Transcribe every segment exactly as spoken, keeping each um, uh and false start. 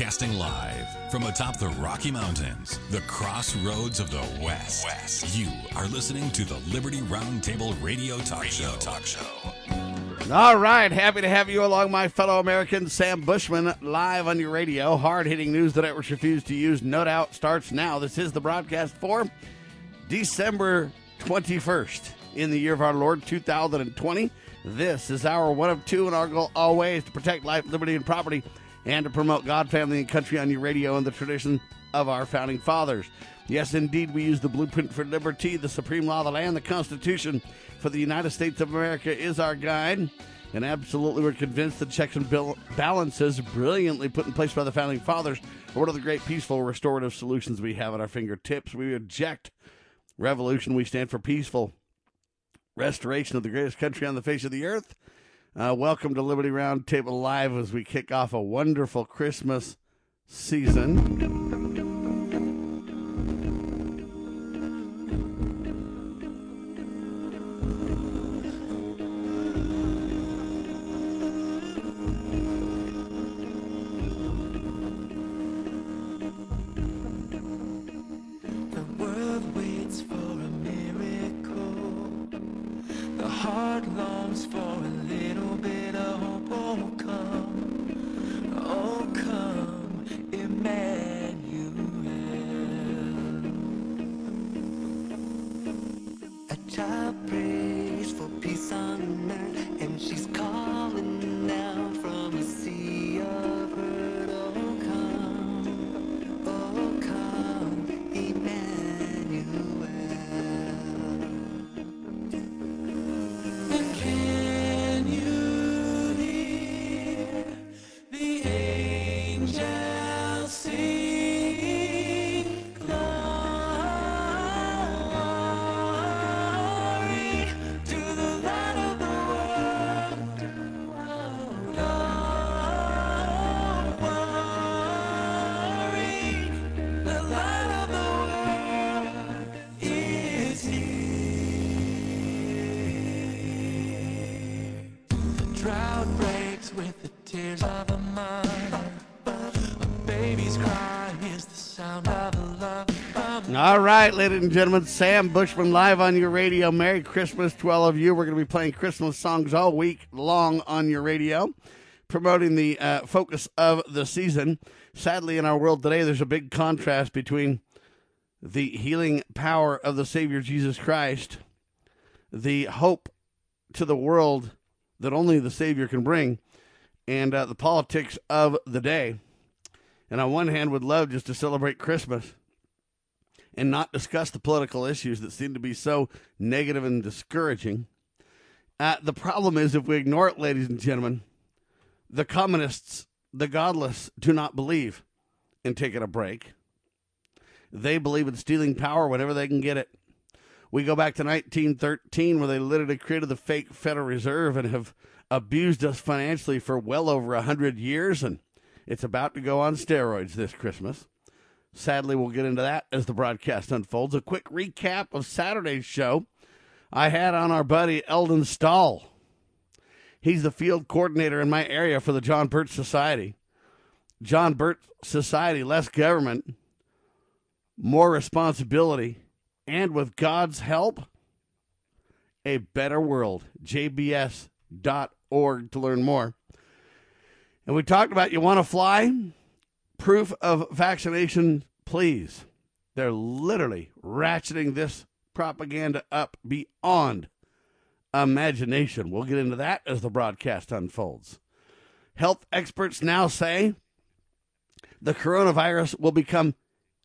Broadcasting live from atop the Rocky Mountains, the crossroads of the West. West. You are listening to the Liberty Roundtable Radio Talk Radio Show. Talk Show. All right, happy to have you along, my fellow Americans. Sam Bushman, live on your radio. Hard-hitting news the networks refuse to use, no doubt, starts now. This is the broadcast for December twenty-first in the year of our Lord, two thousand twenty. This is our one of two, and our goal always to protect life, liberty, and property, and to promote God, family, and country on your radio and the tradition of our founding fathers. Yes, indeed, we use the blueprint for liberty, the supreme law of the land, the Constitution for the United States of America is our guide. And absolutely, we're convinced that checks and balances brilliantly put in place by the founding fathers are one of the great peaceful restorative solutions we have at our fingertips. We reject revolution. We stand for peaceful restoration of the greatest country on the face of the earth. Uh, welcome to Liberty Roundtable Live as we kick off a wonderful Christmas season. All right, ladies and gentlemen, Sam Bushman live on your radio. Merry Christmas to all of you. We're going to be playing Christmas songs all week long on your radio, promoting the uh, focus of the season. Sadly, in our world today, there's a big contrast between the healing power of the Savior Jesus Christ, the hope to the world that only the Savior can bring, and uh, the politics of the day. And on one hand, would love just to celebrate Christmas and not discuss the political issues that seem to be so negative and discouraging. Uh, the problem is, if we ignore it, ladies and gentlemen, the communists, the godless, do not believe in taking a break. They believe in stealing power whenever they can get it. We go back to nineteen thirteen, where they literally created the fake Federal Reserve and have abused us financially for well over one hundred years, and it's about to go on steroids this Christmas. Sadly, we'll get into that as the broadcast unfolds. A quick recap of Saturday's show. I had on our buddy Eldon Stahl. He's the field coordinator in my area for the John Birch Society. John Birch Society, less government, more responsibility, and with God's help, a better world. J B S dot org to learn more. And we talked about you want to fly? Proof of vaccination, please. They're literally ratcheting this propaganda up beyond imagination. We'll get into that as the broadcast unfolds. Health experts now say the coronavirus will become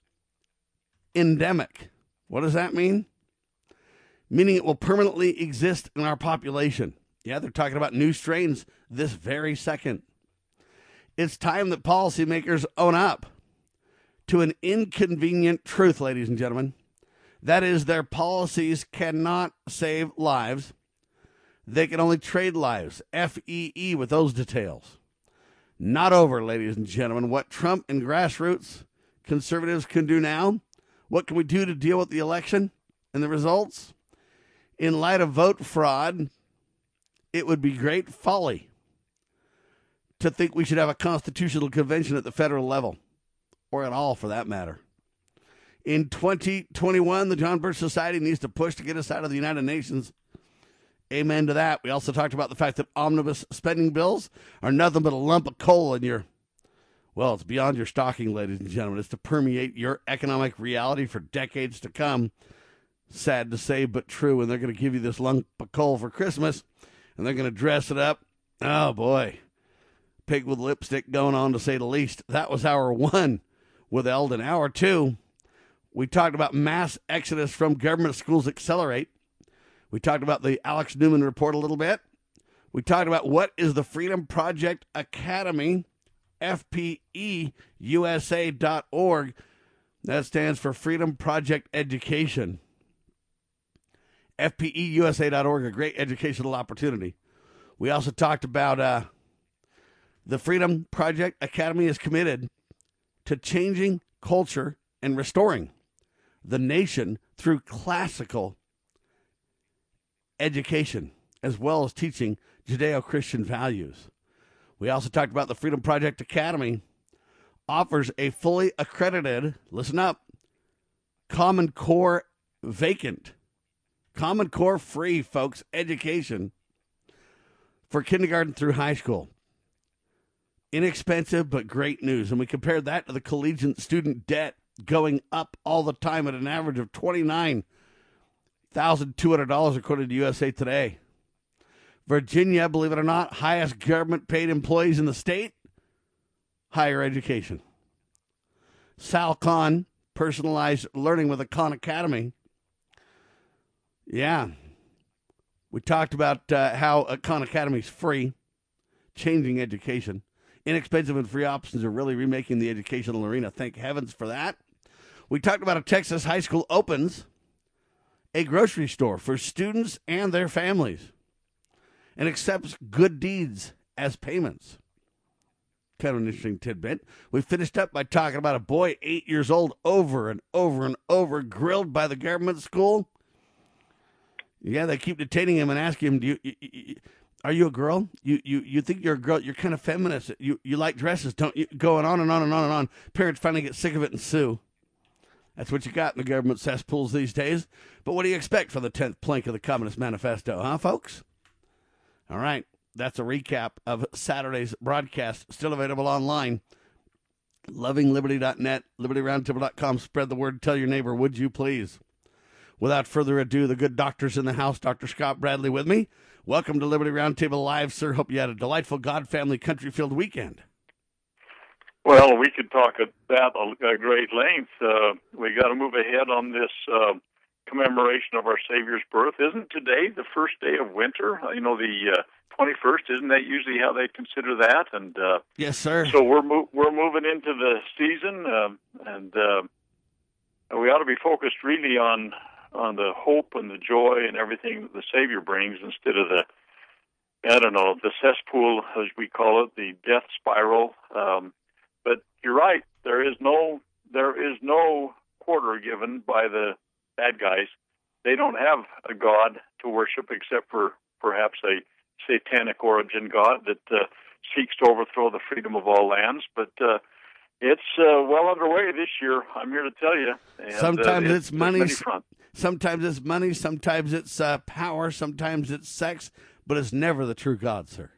endemic. What does that mean? Meaning it will permanently exist in our population. Yeah, they're talking about new strains this very second. It's time that policymakers own up to an inconvenient truth, ladies and gentlemen. That is, their policies cannot save lives. They can only trade lives. F E E with those details. Not over, ladies and gentlemen. What Trump and grassroots conservatives can do now, what can we do to deal with the election and the results? In light of vote fraud, it would be great folly to think we should have a constitutional convention at the federal level, or at all for that matter. In twenty twenty-one, the John Birch Society needs to push to get us out of the United Nations. Amen to that. We also talked about the fact that omnibus spending bills are nothing but a lump of coal in your, well, it's beyond your stocking, ladies and gentlemen. It's to permeate your economic reality for decades to come. Sad to say, but true. And they're going to give you this lump of coal for Christmas, and they're going to dress it up. Oh, boy. Pig with lipstick going on, to say the least. That was hour one with Eldon. Hour two, we talked about mass exodus from government schools accelerate. We talked about the Alex Newman report a little bit. We talked about what is the Freedom Project Academy, F P E U S A dot org. That stands for Freedom Project Education. F P E U S A dot org, a great educational opportunity. We also talked about uh, the Freedom Project Academy is committed to changing culture and restoring the nation through classical education, as well as teaching Judeo-Christian values. We also talked about the Freedom Project Academy offers a fully accredited, listen up, Common Core vacant, Common Core free, folks, education for kindergarten through high school. Inexpensive, but great news. And we compared that to the collegiate student debt going up all the time at an average of twenty-nine thousand two hundred dollars according to U S A Today. Virginia, believe it or not, highest government paid employees in the state, higher education. Sal Khan, personalized learning with a Khan Academy. Yeah. We talked about uh, how a Khan Academy is free, changing education. Inexpensive and free options are really remaking the educational arena. Thank heavens for that. We talked about a Texas high school opens a grocery store for students and their families and accepts good deeds as payments. Kind of an interesting tidbit. We finished up by talking about a boy eight years old over and over and over grilled by the government school. Yeah, they keep detaining him and asking him, "Do you, you, you are you a girl? You you you think you're a girl? You're kind of feminist. You you like dresses, don't you?" Going on and on and on and on. Parents finally get sick of it and sue. That's what you got in the government cesspools these days. But what do you expect from the tenth plank of the Communist Manifesto, huh, folks? All right, that's a recap of Saturday's broadcast, still available online. loving liberty dot net, liberty roundtable dot com. Spread the word. Tell your neighbor, would you please? Without further ado, the good doctor's in the house. Doctor Scott Bradley with me. Welcome to Liberty Roundtable Live, sir. Hope you had a delightful God Family Country-filled weekend. Well, we could talk at that a great length. Uh, we got to move ahead on this uh, commemoration of our Savior's birth. Isn't today the first day of winter? You know, the uh, twenty-first. Isn't that usually how they consider that? And uh, yes, sir. So we're mo- we're moving into the season, uh, and uh, we ought to be focused really on on the hope and the joy and everything that the Savior brings, instead of the I don't know the cesspool, as we call it, the death spiral. Um, But you're right. There is no there is no quarter given by the bad guys. They don't have a god to worship except for perhaps a satanic origin god that uh, seeks to overthrow the freedom of all lands. But uh, it's uh, well underway this year, I'm here to tell you. And, sometimes uh, it's, it's money. Sometimes it's money. Sometimes it's uh, power. Sometimes it's sex. But it's never the true God, sir.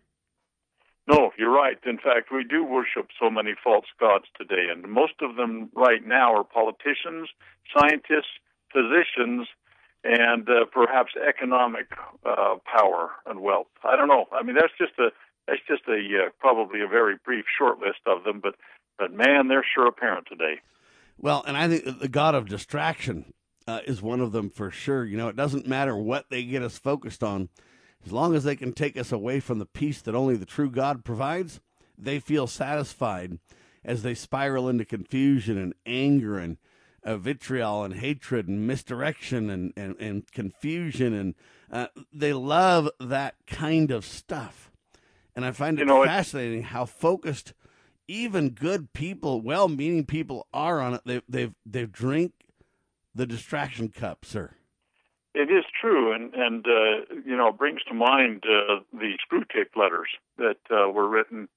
No, you're right. In fact, we do worship so many false gods today, and most of them right now are politicians, scientists, physicians, and uh, perhaps economic uh, power and wealth. I don't know. I mean, that's just a that's just a uh, probably a very brief short list of them, but but man, they're sure apparent today. Well, and I think the God of distraction uh, is one of them for sure. You know, it doesn't matter what they get us focused on. As long as they can take us away from the peace that only the true God provides, they feel satisfied as they spiral into confusion and anger and uh, vitriol and hatred and misdirection and, and, and confusion. And uh, they love that kind of stuff. And I find it you know, fascinating how focused even good people, well-meaning people are on it. They, they've, they've drink the distraction cup, sir. It is true, and, and uh, you know, brings to mind uh, the Screwtape letters that uh, were written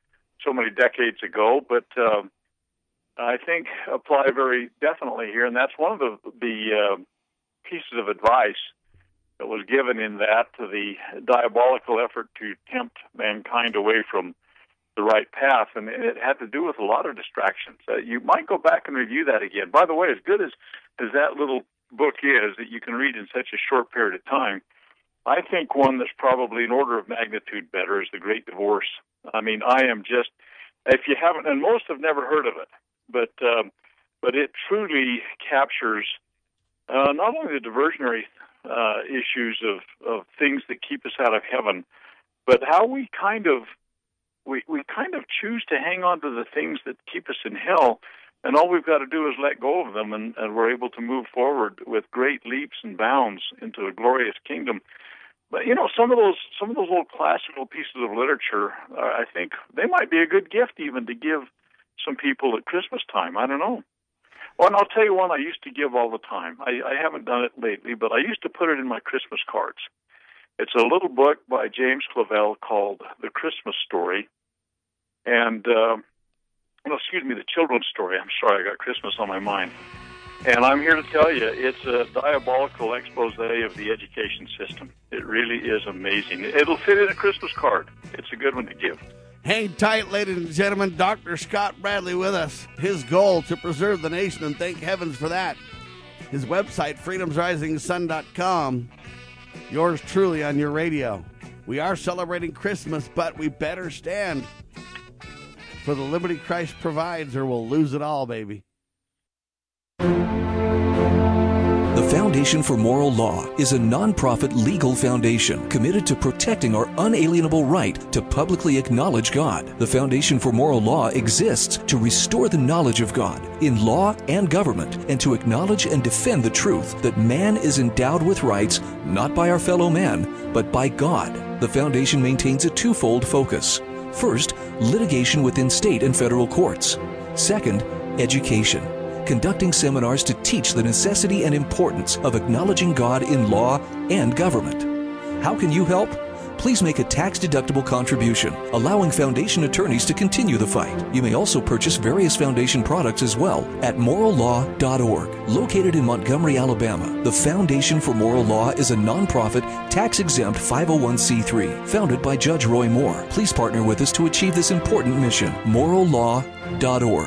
so many decades ago, but uh, I think apply very definitely here. And that's one of the, the uh, pieces of advice that was given in that to the diabolical effort to tempt mankind away from the right path. And it had to do with a lot of distractions. Uh, you might go back and review that again. By the way, as good as, as that little book is that you can read in such a short period of time, I think one that's probably an order of magnitude better is The Great Divorce. I mean, I am just, if you haven't, and most have never heard of it, but um, but it truly captures uh, not only the diversionary uh, issues of, of things that keep us out of heaven, but how we kind of we, we kind of choose to hang on to the things that keep us in hell, and all we've got to do is let go of them, and, and we're able to move forward with great leaps and bounds into a glorious kingdom. But you know, some of those some of those old classical pieces of literature, uh, I think they might be a good gift even to give some people at Christmas time. I don't know. Well, and I'll tell you one I used to give all the time. I, I haven't done it lately, but I used to put it in my Christmas cards. It's a little book by James Clavell called The Christmas Story, and uh, no, excuse me, The Children's Story. I'm sorry, I got Christmas on my mind. And I'm here to tell you, it's a diabolical expose of the education system. It really is amazing. It'll fit in a Christmas card. It's a good one to give. Hang tight, ladies and gentlemen. Doctor Scott Bradley with us. His goal, to preserve the nation, and thank heavens for that. His website, freedoms rising sun dot com. Yours truly on your radio. We are celebrating Christmas, but we better stand for the liberty Christ provides, or we'll lose it all, baby. The Foundation for Moral Law is a nonprofit legal foundation committed to protecting our unalienable right to publicly acknowledge God. The Foundation for Moral Law exists to restore the knowledge of God in law and government, and to acknowledge and defend the truth that man is endowed with rights not by our fellow man, but by God. The Foundation maintains a twofold focus. First, litigation within state and federal courts. Second, education, conducting seminars to teach the necessity and importance of acknowledging God in law and government. How can you help? Please make a tax-deductible contribution, allowing Foundation attorneys to continue the fight. You may also purchase various Foundation products as well at moral law dot org. Located in Montgomery, Alabama, the Foundation for Moral Law is a nonprofit, tax-exempt five oh one c three, founded by Judge Roy Moore. Please partner with us to achieve this important mission. moral law dot org.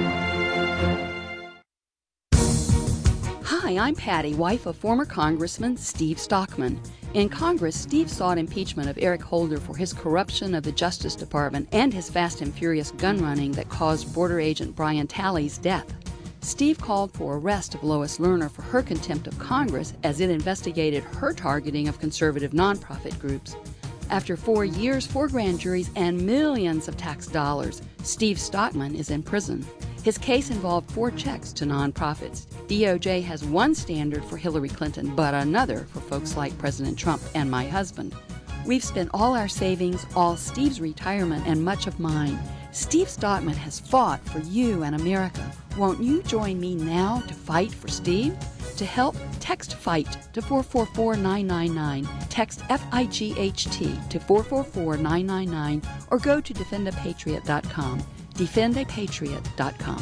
Hi, I'm Patty, wife of former Congressman Steve Stockman. In Congress, Steve sought impeachment of Eric Holder for his corruption of the Justice Department and his fast and furious gun running that caused border agent Brian Talley's death. Steve called for arrest of Lois Lerner for her contempt of Congress as it investigated her targeting of conservative nonprofit groups. After four years, four grand juries, and millions of tax dollars, Steve Stockman is in prison. His case involved four checks to nonprofits. D O J has one standard for Hillary Clinton, but another for folks like President Trump and my husband. We've spent all our savings, all Steve's retirement, and much of mine. Steve Stockman has fought for you and America. Won't you join me now to fight for Steve? To help, text FIGHT to four four four nine nine nine. Text F I G H T to four four four nine nine nine, or go to defend a patriot dot com. defend a patriot dot com.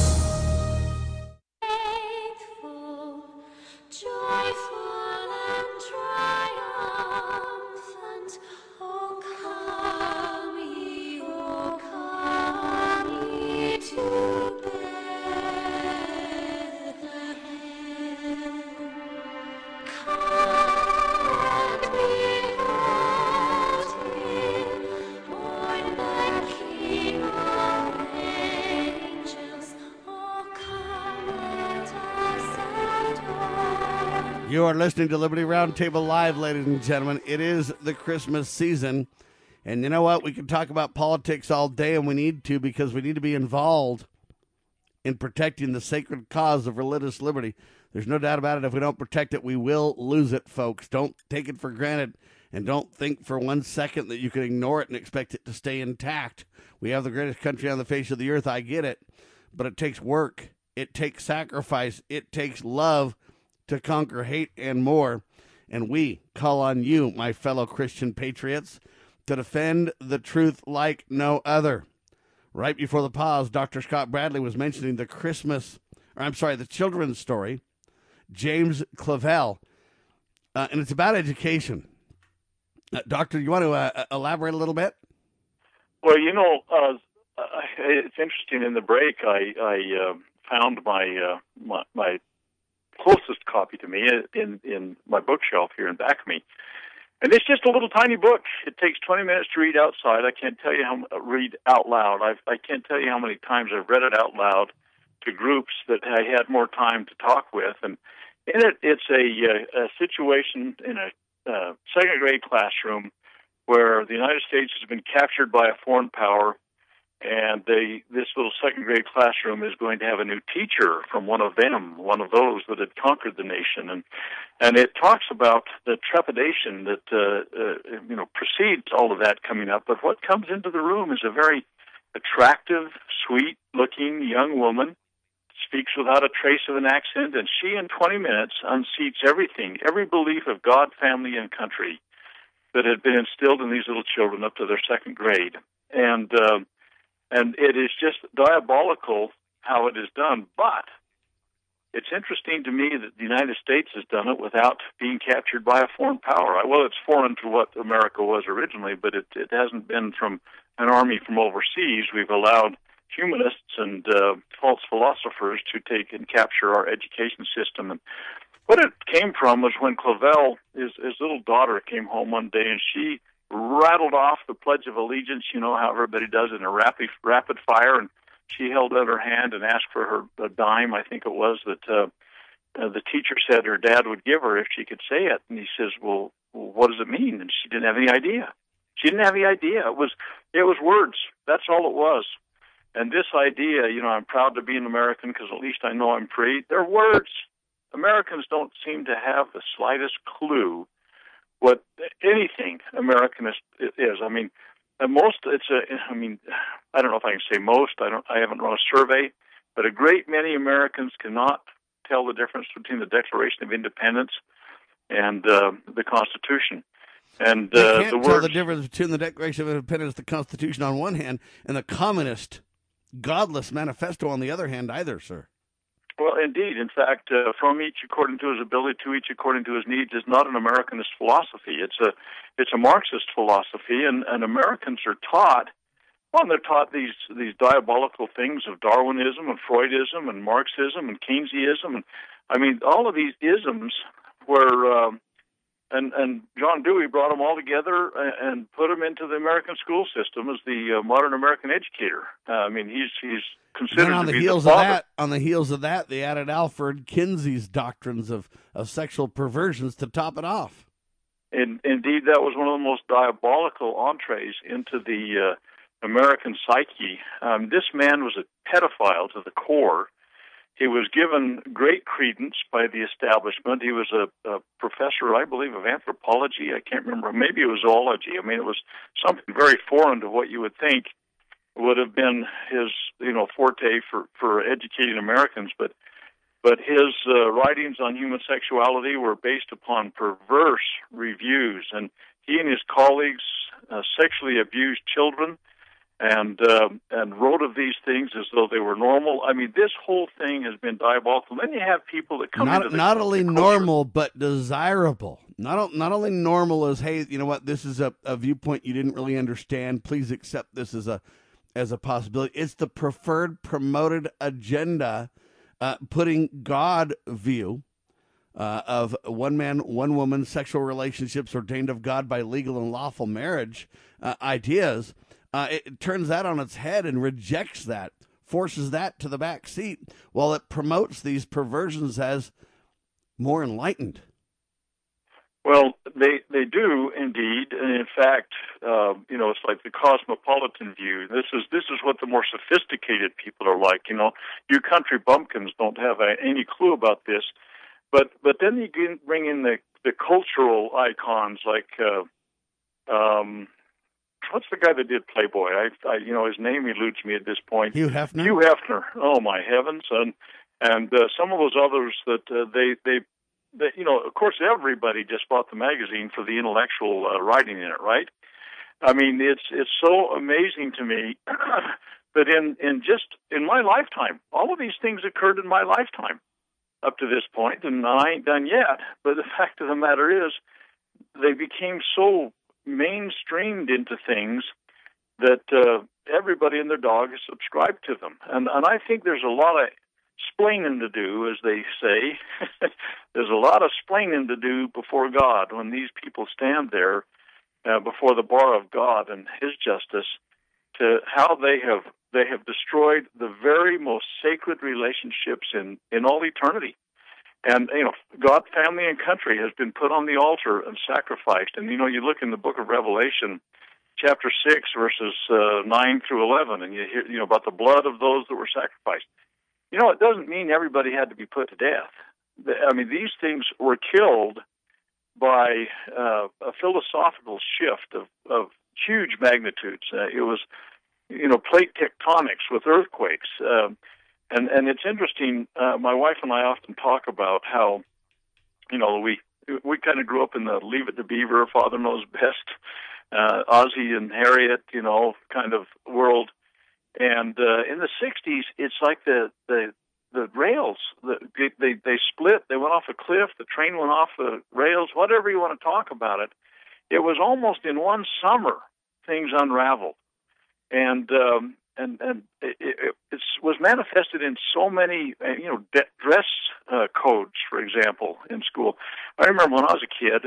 Faithful, joyful, and triumphant, O come ye, O come ye to Bethlehem. Come and behold him, born the King of angels. O come, let us adore. You are listening to Liberty Roundtable Live, ladies and gentlemen. It is the Christmas season. And you know what? We can talk about politics all day, and we need to, because we need to be involved in protecting the sacred cause of religious liberty. There's no doubt about it. If we don't protect it, we will lose it, folks. Don't take it for granted, and don't think for one second that you can ignore it and expect it to stay intact. We have the greatest country on the face of the earth. I get it. But it takes work. It takes sacrifice. It takes love to conquer hate and more. And we call on you, my fellow Christian patriots, to defend the truth like no other. Right before the pause, Doctor Scott Bradley was mentioning the Christmas, or I'm sorry, the children's story, James Clavell, uh, and it's about education. Uh, doctor, you want to uh, elaborate a little bit? Well, you know, uh, it's interesting. In the break, I, I uh, found my, uh, my my closest copy to me in in my bookshelf here in back of me, and it's just a little tiny book. It takes twenty minutes to read outside. I can't tell you how read out loud. I've, I can't tell you how many times I've read it out loud to groups that I had more time to talk with, and in it, it's a, a situation in a uh, second grade classroom where the United States has been captured by a foreign power, and they, this little second grade classroom is going to have a new teacher from one of them, one of those that had conquered the nation. And and it talks about the trepidation that uh, uh, you know precedes all of that coming up. But what comes into the room is a very attractive, sweet-looking young woman, speaks without a trace of an accent, and she in twenty minutes unseats everything, every belief of God, family, and country that had been instilled in these little children up to their second grade. And uh, and it is just diabolical how it is done. But it's interesting to me that the United States has done it without being captured by a foreign power. Well, it's foreign to what America was originally, but it, it hasn't been from an army from overseas. We've allowed humanists and uh, false philosophers to take and capture our education system. And what it came from was when Clavell, his, his little daughter, came home one day and she rattled off the Pledge of Allegiance, you know how everybody does in a rapid, rapid fire, and she held out her hand and asked for her a dime, I think it was, that uh, uh, the teacher said her dad would give her if she could say it. And he says, well, well, what does it mean? And she didn't have any idea. She didn't have any idea. It was, it was words. That's all it was. And this idea, you know, I'm proud to be an American because at least I know I'm free, they're words. Americans don't seem to have the slightest clue what anything Americanist is. I mean, most, it's a, I mean, I don't know if I can say most, I don't, I haven't run a survey, but a great many Americans cannot tell the difference between the Declaration of Independence and uh, the Constitution. And They uh, can't the tell words, the difference between the Declaration of Independence, the Constitution on one hand, and the communist, godless manifesto on the other hand either, sir. well, indeed. In fact, uh, from each according to his ability, to each according to his needs, is not an Americanist philosophy. It's a it's a Marxist philosophy, and, and Americans are taught, well, they're taught these these diabolical things of Darwinism and Freudism and Marxism and Keynesianism, and I mean all of these isms were. Um, And, and John Dewey brought them all together and put them into the American school system as the uh, modern American educator. Uh, I mean, he's he's considered Then on to the be heels the of father. that, on the heels of that, they added Alfred Kinsey's doctrines of, of sexual perversions to top it off. In, indeed, that was one of the most diabolical entrees into the uh, American psyche. Um, this man was a pedophile to the core. He was given great credence by the establishment. He was a, a professor, I believe, of anthropology. I can't remember. Maybe it was zoology. I mean, it was something very foreign to what you would think would have been his, you know, forte for, for educating Americans. But but his uh, writings on human sexuality were based upon perverse reviews, and he and his colleagues uh, sexually abused children. And uh, and wrote of these things as though they were normal. I mean, this whole thing has been diabolical. Then you have people that come Not into the not only the culture. normal, but desirable. Not o- not only normal as, hey, you know what, this is a, a viewpoint you didn't really understand. Please accept this as a as a possibility. It's the preferred promoted agenda, uh, putting God view uh, of one man, one woman, sexual relationships ordained of God by legal and lawful marriage uh, ideas. Uh, it turns that on its head and rejects that, forces that to the back seat, while it promotes these perversions as more enlightened. Well, they they do indeed, and in fact, uh, you know, it's like the cosmopolitan view. This is this is what the more sophisticated people are like. You know, you country bumpkins don't have a, any clue about this, but but then you can bring in the the cultural icons like. Uh, um, What's the guy that did Playboy? I, I, you know, his name eludes me at this point. Hugh Hefner? Hugh Hefner. Oh my heavens! And and uh, some of those others that uh, they, they they you know, of course, everybody just bought the magazine for the intellectual uh, writing in it, right? I mean, it's it's so amazing to me but in, in just in my lifetime, all of these things occurred in my lifetime up to this point, and I ain't done yet. But the fact of the matter is, they became so mainstreamed into things that uh, everybody and their dog is subscribed to them. And, and I think there's a lot of splaining to do, as they say. There's a lot of splaining to do before God when these people stand there uh, before the bar of God and His justice, to how they have they have destroyed the very most sacred relationships in, in all eternity. And, you know, God, family, and country has been put on the altar and sacrificed. And, you know, you look in the book of Revelation, chapter six, verses uh, nine through eleven, and you hear, you know, about the blood of those that were sacrificed. You know, it doesn't mean everybody had to be put to death. I mean, these things were killed by uh, a philosophical shift of, of huge magnitudes. Uh, it was, you know, plate tectonics with earthquakes. Uh, and, and it's interesting, uh, my wife and I often talk about how, you know, we we kind of grew up in the Leave It to Beaver, Father Knows Best, uh, Ozzie and Harriet, you know, kind of world. And uh, in the sixties, it's like the the, the rails, the, they they split, they went off a cliff, the train went off the rails, whatever you want to talk about it. It was almost in one summer things unraveled. And um, and and it, it, it was manifested in so many, you know, de- dress uh, codes, for example, in school. I remember when I was a kid,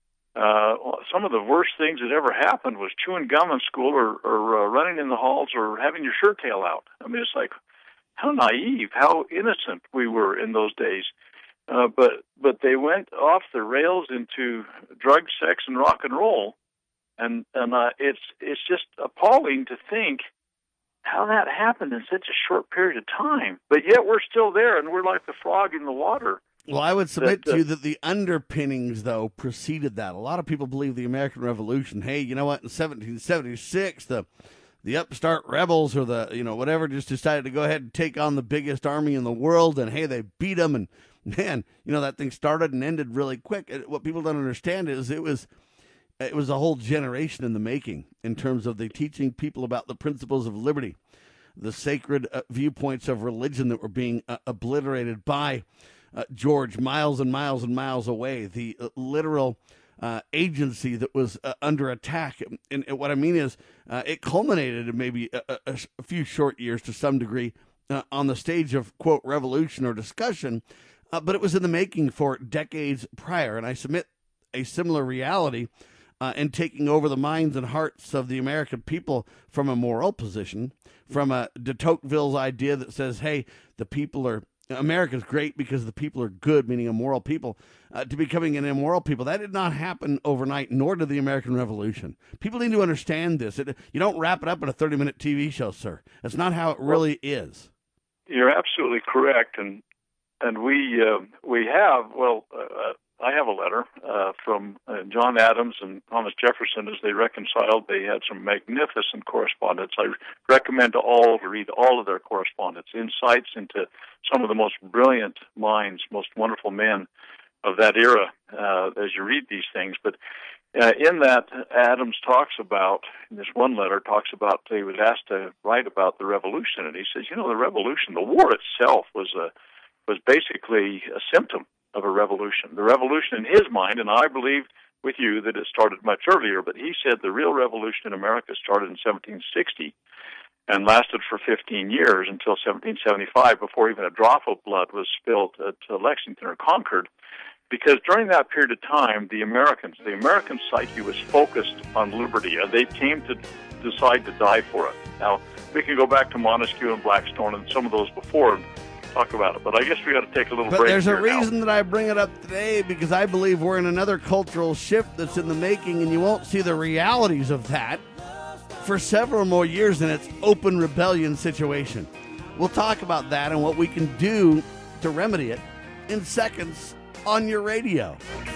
uh, some of the worst things that ever happened was chewing gum in school, or, or uh, running in the halls, or having your shirt tail out. I mean, it's like, how naive, how innocent we were in those days. Uh, but but they went off the rails into drug, sex, and rock and roll, and and uh, it's it's just appalling to think how that happened in such a short period of time. But yet we're still there, and we're like the frog in the water. Well, I would submit that, uh, to you that the underpinnings, though, preceded that. A lot of people believe the American Revolution. Hey, you know what? In seventeen seventy-six, the the upstart rebels, or the, you know, whatever, just decided to go ahead and take on the biggest army in the world, and hey, they beat them, and man, you know, that thing started and ended really quick. What people don't understand is it was it was a whole generation in the making in terms of the teaching people about the principles of liberty, the sacred uh, viewpoints of religion that were being uh, obliterated by uh, George miles and miles and miles away, the uh, literal uh, agency that was uh, under attack. And, and what I mean is uh, it culminated in maybe a, a, a few short years to some degree uh, on the stage of, quote, revolution or discussion, uh, but it was in the making for decades prior. And I submit a similar reality uh, in taking over the minds and hearts of the American people from a moral position, from a de Tocqueville's idea that says, hey, the people are, America's great because the people are good, meaning a moral people, uh, to becoming an immoral people. That did not happen overnight, nor did the American Revolution. People need to understand this. It, you don't wrap it up in a thirty-minute T V show, sir. That's not how it really is. You're absolutely correct, and and we uh, we have, well, uh, I have a letter uh, from uh, John Adams and Thomas Jefferson as they reconciled. They had some magnificent correspondence. I recommend to all to read all of their correspondence, insights into some of the most brilliant minds, most wonderful men of that era uh, as you read these things. But uh, in that, Adams talks about, in this one letter, talks about, he was asked to write about the revolution, and he says, you know, the revolution, the war itself was a was basically a symptom of a revolution. The revolution in his mind, and I believe with you that it started much earlier, but he said the real revolution in America started in seventeen sixty and lasted for fifteen years until seventeen seventy-five, before even a drop of blood was spilled at Lexington or Concord. Because during that period of time, the Americans, the American psyche was focused on liberty, and they came to decide to die for it. Now, we can go back to Montesquieu and Blackstone and some of those before and talk about it, but I guess we got to take a little but break. But there's a here reason now. that I bring it up today, because I believe we're in another cultural shift that's in the making, and you won't see the realities of that for several more years in its open rebellion situation. We'll talk about that and what we can do to remedy it in seconds on your radio.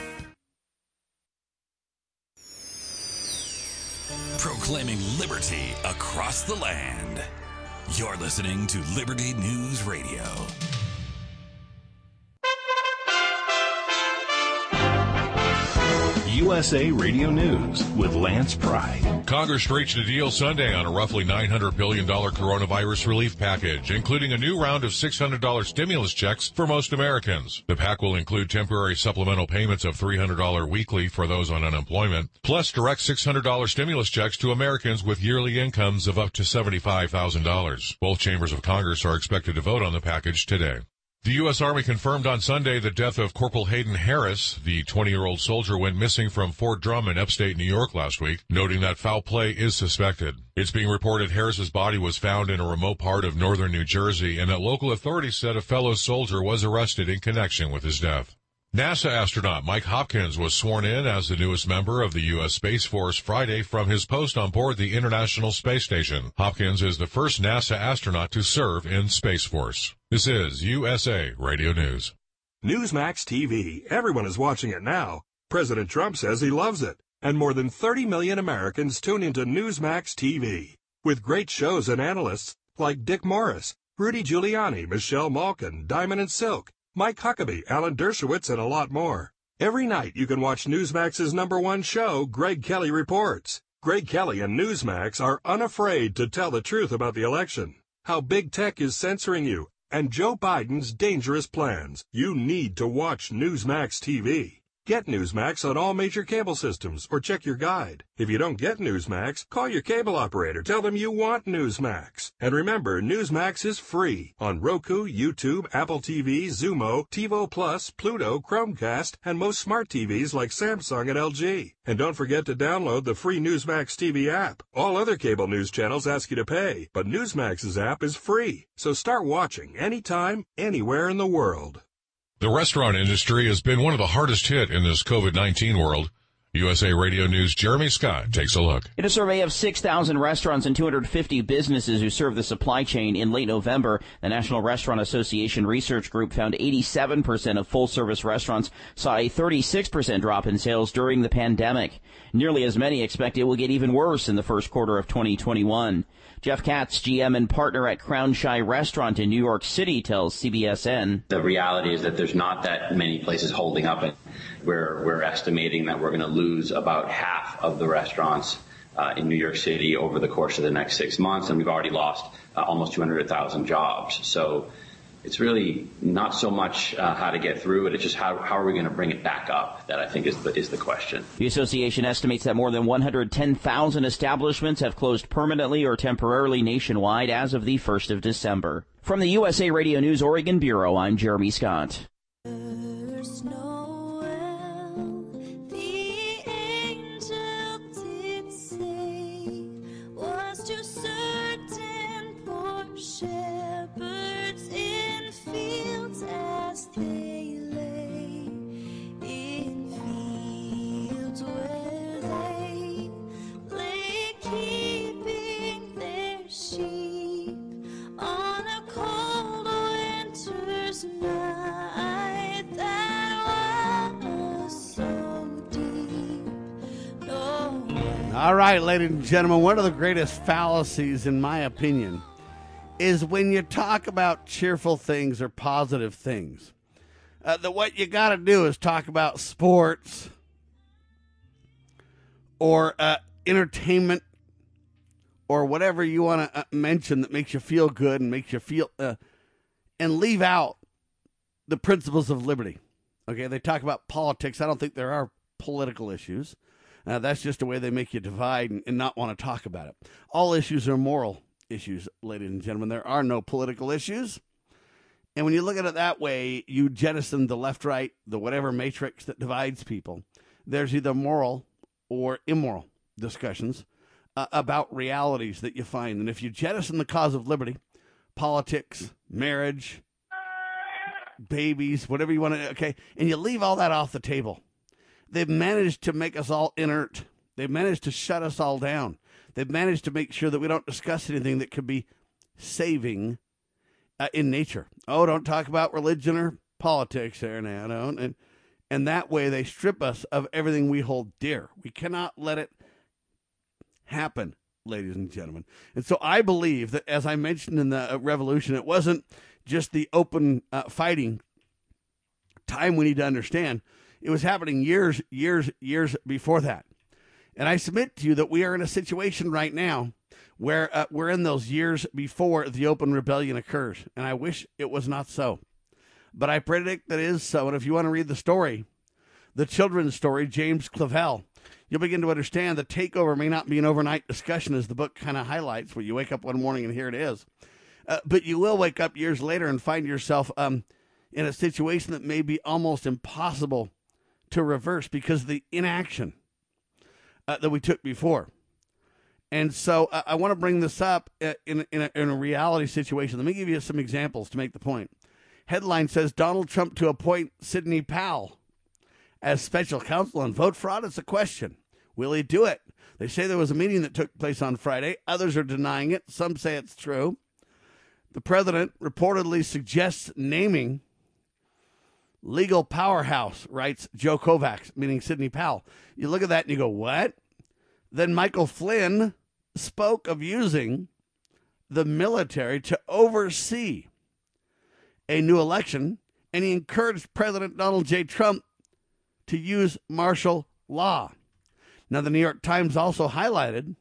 Proclaiming liberty across the land. You're listening to Liberty News Radio. U S A Radio News with Lance Pride. Congress reached a deal Sunday on a roughly nine hundred billion dollars coronavirus relief package, including a new round of six hundred dollars stimulus checks for most Americans. The pack will include temporary supplemental payments of three hundred dollars weekly for those on unemployment, plus direct six hundred dollars stimulus checks to Americans with yearly incomes of up to seventy-five thousand dollars. Both chambers of Congress are expected to vote on the package today. The U S. Army confirmed on Sunday the death of Corporal Hayden Harris. The twenty-year-old soldier went missing from Fort Drum in upstate New York last week, noting that foul play is suspected. It's being reported Harris's body was found in a remote part of northern New Jersey, and that local authorities said a fellow soldier was arrested in connection with his death. NASA astronaut Mike Hopkins was sworn in as the newest member of the U S. Space Force Friday from his post on board the International Space Station. Hopkins is the first NASA astronaut to serve in Space Force. This is U S A Radio News. Newsmax T V. Everyone is watching it now. President Trump says he loves it. And more than thirty million Americans tune into Newsmax T V. With great shows and analysts like Dick Morris, Rudy Giuliani, Michelle Malkin, Diamond and Silk, Mike Huckabee, Alan Dershowitz, and a lot more. Every night you can watch Newsmax's number one show, Greg Kelly Reports. Greg Kelly and Newsmax are unafraid to tell the truth about the election, how big tech is censoring you, and Joe Biden's dangerous plans. You need to watch Newsmax T V. Get Newsmax on all major cable systems or check your guide. If you don't get Newsmax, call your cable operator. Tell them you want Newsmax. And remember, Newsmax is free on Roku, YouTube, Apple T V, Zumo, TiVo Plus, Pluto, Chromecast, and most smart T Vs like Samsung and L G. And don't forget to download the free Newsmax T V app. All other cable news channels ask you to pay, but Newsmax's app is free. So start watching anytime, anywhere in the world. The restaurant industry has been one of the hardest hit in this COVID nineteen world. U S A Radio News' Jeremy Scott takes a look. In a survey of six thousand restaurants and two hundred fifty businesses who serve the supply chain in late November, the National Restaurant Association Research Group found eighty-seven percent of full-service restaurants saw a thirty-six percent drop in sales during the pandemic. Nearly as many expect it will get even worse in the first quarter of twenty twenty-one. Jeff Katz, G M and partner at Crown Shy Restaurant in New York City, tells C B S N. The reality is that there's not that many places holding up. And we're, we're estimating that we're going to lose about half of the restaurants uh, in New York City over the course of the next six months, and we've already lost uh, almost two hundred thousand jobs. So it's really not so much uh, how to get through it, it's just how, how are we going to bring it back up that I think is the, is the question. The association estimates that more than one hundred ten thousand establishments have closed permanently or temporarily nationwide as of the first of December. From the U S A Radio News Oregon Bureau, I'm Jeremy Scott. Shepherds in fields as they lay, in fields where they lay, keeping their sheep on a cold winter's night that was so deep. No way. All right, ladies and gentlemen, one of the greatest fallacies, in my opinion, is when you talk about cheerful things or positive things. Uh, that what you got to do is talk about sports or uh, entertainment or whatever you want to uh, mention that makes you feel good and makes you feel, uh, and leave out the principles of liberty. Okay, they talk about politics. I don't think there are political issues. Uh, that's just the way they make you divide and, and not want to talk about it. All issues are moral issues, ladies and gentlemen. There are no political issues. And when you look at it that way, you jettison the left-right, the whatever matrix that divides people. There's either moral or immoral discussions uh, about realities that you find. And if you jettison the cause of liberty, politics, marriage, babies, whatever you want to, okay, and you leave all that off the table, they've managed to make us all inert. They've managed to shut us all down. They've managed to make sure that we don't discuss anything that could be saving uh, in nature. Oh, don't talk about religion or politics there now, don't. And, and that way they strip us of everything we hold dear. We cannot let it happen, ladies and gentlemen. And so I believe that, as I mentioned in the revolution, it wasn't just the open uh, fighting time we need to understand. It was happening years, years, years before that. And I submit to you that we are in a situation right now where uh, we're in those years before the open rebellion occurs. And I wish it was not so. But I predict that it is so. And if you want to read the story, the children's story, James Clavell, you'll begin to understand the takeover may not be an overnight discussion, as the book kind of highlights, where you wake up one morning and here it is. Uh, but you will wake up years later and find yourself um, in a situation that may be almost impossible to reverse because of the inaction uh, that we took before. And so uh, I want to bring this up in, in, a, in a reality situation. Let me give you some examples to make the point. Headline says, Donald Trump to appoint Sidney Powell as special counsel on vote fraud. It's a question. Will he do it? They say there was a meeting that took place on Friday. Others are denying it. Some say it's true. The president reportedly suggests naming legal powerhouse, writes Joe Kovacs, meaning Sidney Powell. You look at that and you go, what? Then Michael Flynn spoke of using the military to oversee a new election, and he encouraged President Donald J. Trump to use martial law. Now, the New York Times also highlighted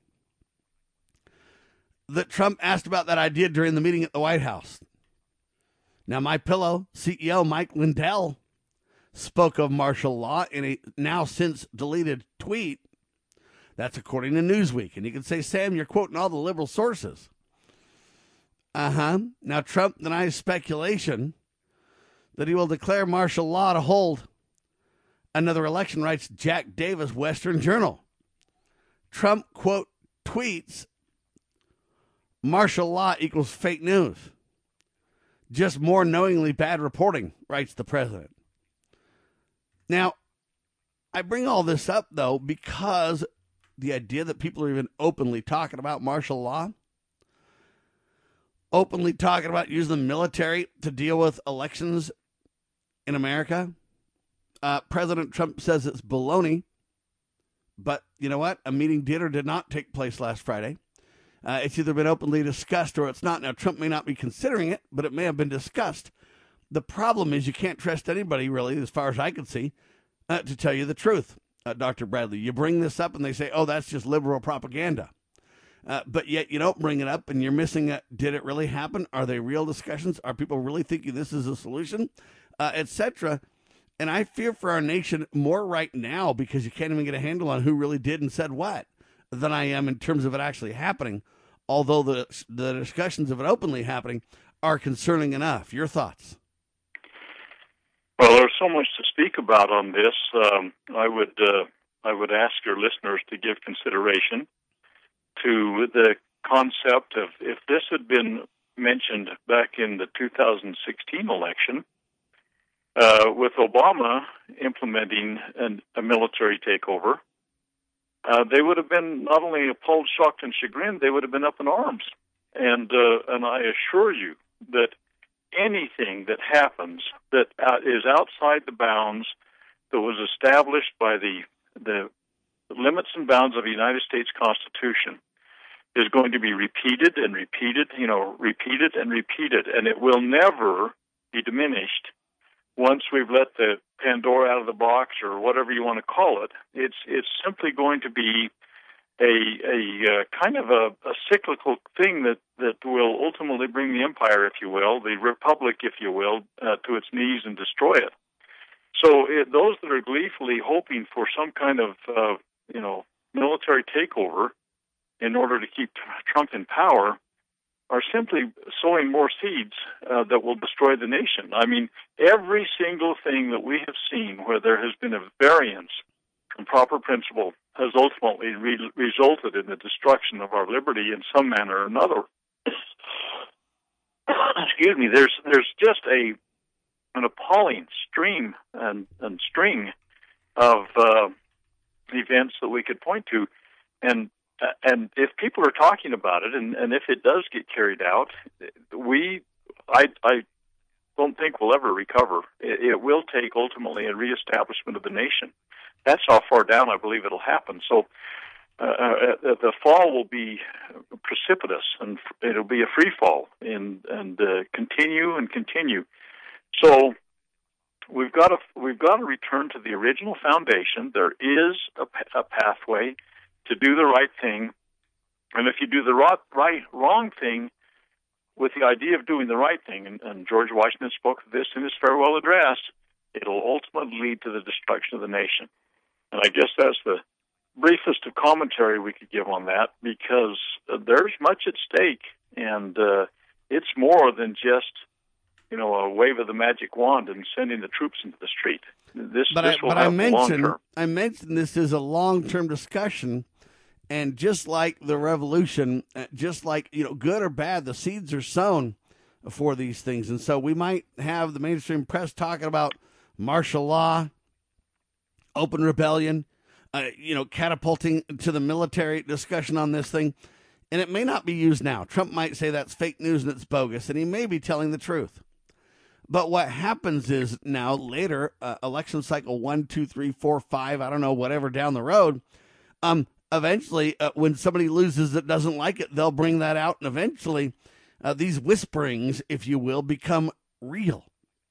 that Trump asked about that idea during the meeting at the White House. Now, MyPillow C E O Mike Lindell spoke of martial law in a now since deleted tweet. That's according to Newsweek. And you can say, Sam, you're quoting all the liberal sources. Uh-huh. Now, Trump denies speculation that he will declare martial law to hold another election, writes Jack Davis, Western Journal. Trump, quote, tweets, martial law equals fake news. Just more knowingly bad reporting, writes the president. Now, I bring all this up, though, because the idea that people are even openly talking about martial law, openly talking about using the military to deal with elections in America, uh, President Trump says it's baloney. But you know what? A meeting did or did not take place last Friday. Uh, it's either been openly discussed or it's not. Now, Trump may not be considering it, but it may have been discussed. The problem is you can't trust anybody, really, as far as I can see, uh, to tell you the truth, uh, Doctor Bradley. You bring this up and they say, oh, that's just liberal propaganda. Uh, but yet you don't bring it up and you're missing it. Did it really happen? Are they real discussions? Are people really thinking this is a solution? Uh, et cetera. And I fear for our nation more right now because you can't even get a handle on who really did and said what than I am in terms of it actually happening, although the the discussions of it openly happening are concerning enough. Your thoughts? Well, there's so much to speak about on this. Um, I would uh, I would ask your listeners to give consideration to the concept of if this had been mentioned back in the two thousand sixteen election, uh, with Obama implementing an, a military takeover, uh, they would have been not only appalled, shocked, and chagrined, they would have been up in arms. And uh, and I assure you that anything that happens that uh, is outside the bounds that was established by the the limits and bounds of the United States Constitution is going to be repeated and repeated, you know, repeated and repeated, and it will never be diminished once we've let the Pandora out of the box or whatever you want to call it. It's it's simply going to be a a uh, kind of a, a cyclical thing that, that will ultimately bring the empire, if you will, the republic, if you will, uh, to its knees and destroy it. So it, those that are gleefully hoping for some kind of uh, you know military takeover in order to keep Trump in power are simply sowing more seeds uh, that will destroy the nation. I mean, every single thing that we have seen where there has been a variance from proper principle has ultimately re- resulted in the destruction of our liberty in some manner or another. Excuse me. There's there's just a an appalling stream and, and string of uh, events that we could point to, and uh, and if people are talking about it, and, and if it does get carried out, we I I don't think we'll ever recover. It, it will take ultimately a reestablishment of the nation. That's how far down I believe it'll happen. So uh, uh, the fall will be precipitous, and it'll be a free fall, and and uh, continue and continue. So we've got to we've got to return to the original foundation. There is a, a pathway to do the right thing, and if you do the right, right wrong thing with the idea of doing the right thing, and, and George Washington spoke of this in his farewell address, it'll ultimately lead to the destruction of the nation. And I guess that's the briefest of commentary we could give on that, because uh, there's much at stake, and uh, it's more than just, you know, a wave of the magic wand and sending the troops into the street. This, but this I, will but have I mentioned, long-term. I mentioned this is a long-term discussion, and just like the revolution, uh, just like, you know, good or bad, the seeds are sown for these things. And so we might have the mainstream press talking about martial law, open rebellion, uh, you know, catapulting to the military discussion on this thing. And it may not be used now. Trump might say that's fake news and it's bogus, and he may be telling the truth. But what happens is now, later, uh, election cycle one, two, three, four, five, I don't know, whatever down the road, um, eventually, uh, when somebody loses that doesn't like it, they'll bring that out, and eventually uh, these whisperings, if you will, become real.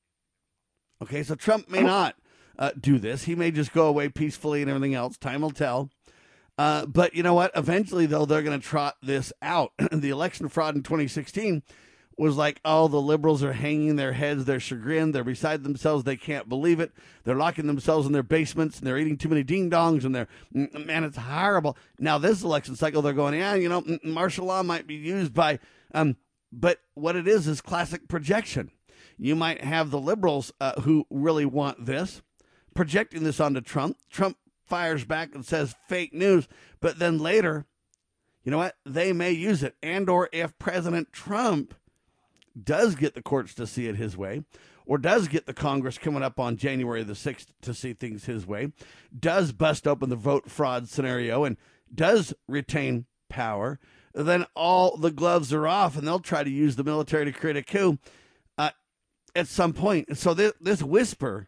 Okay, so Trump may not uh, do this. He may just go away peacefully and everything else. Time will tell. Uh, but you know what? Eventually, though, they're going to trot this out. The election fraud in twenty sixteen was like, oh, the liberals are hanging their heads. They're chagrined. They're beside themselves. They can't believe it. They're locking themselves in their basements, and they're eating too many ding-dongs, and they're, man, it's horrible. Now, this election cycle, they're going, yeah, you know, martial law might be used by, um, but what it is is classic projection. You might have the liberals uh, who really want this, projecting this onto Trump. Trump fires back and says fake news, but then later, you know what? They may use it. And or if President Trump does get the courts to see it his way, or does get the Congress coming up on January the sixth to see things his way, does bust open the vote fraud scenario and does retain power, then all the gloves are off and they'll try to use the military to create a coup uh, at some point. And so this, this whisper